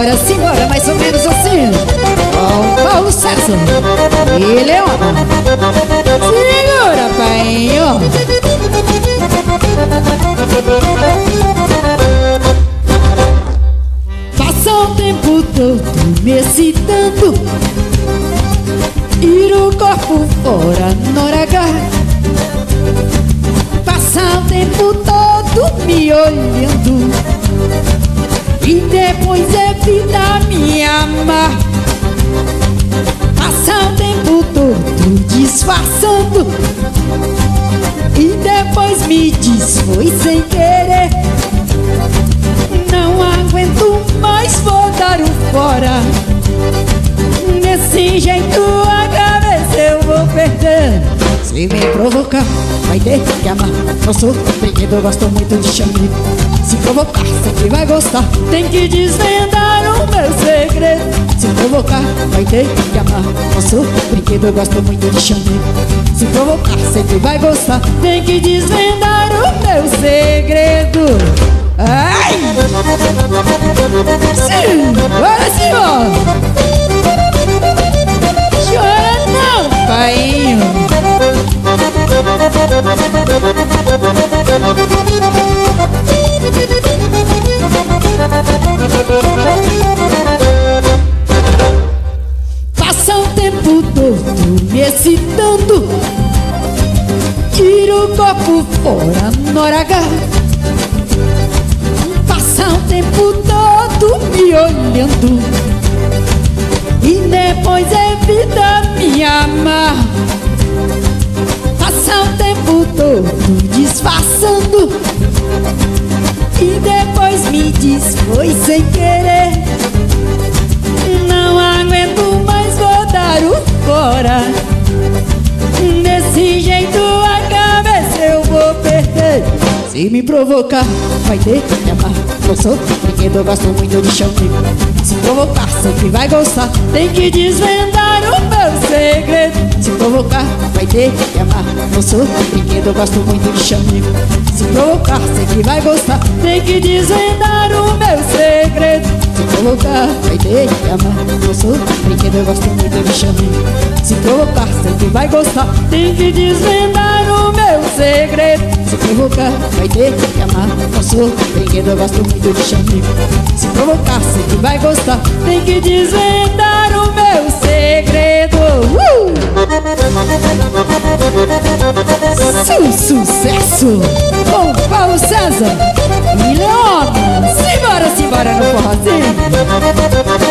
simbora, mais ou menos assim. Com Paulo César e Leona. Segura, painho. Passa o tempo todo me excitando, ir o corpo fora no H. Passa o tempo todo me olhando e depois evita me amar. Passa o tempo todo disfarçando e depois me diz foi sem querer. Não aguento mais, vou dar o fora. Desse jeito a cabeça eu vou perder. Se me provocar, vai ter que amar. Não sou brinquedo, eu gosto muito de chamego. Se provocar, sempre vai gostar. Tem que desvendar o meu segredo. Se provocar, vai ter que amar. Não sou brinquedo, eu gosto muito de chamego. Se provocar, sempre vai gostar. Tem que desvendar o meu segredo. Ai! Sim! Olha assim, ó! Chora não, painho! Passa o tempo todo me excitando, tira o corpo fora no hora H. Passa o tempo todo me olhando e depois evita me amar. Passa o tempo todo disfarçando e depois me diz foi sem querer. Não aguento mais, vou dar o fora. Desse jeito a cabeça eu vou perder. Se me provocar, vai ter que amar. Não sou brinquedo, eu gosto muito de chamego. Se provocar, sempre vai gostar. Tem que desvendar o meu segredo. Se provocar, vai ter que amar. Não sou brinquedo, eu gosto muito de chamego. Se provocar, sempre vai gostar. Tem que desvendar o meu segredo. Se provocar, vai ter que amar. Não sou brinquedo, eu gosto muito de chamego. Se provocar, sempre vai gostar. Tem que desvendar o meu segredo. Se provocar, vai ter que amar. Não sou brinquedo, eu gosto muito de chamego. Se provocar, sempre vai gostar. Tem que desvendar o meu segredo. Sucesso com Paulo César e Leona. Simbora, simbora no forrozinho.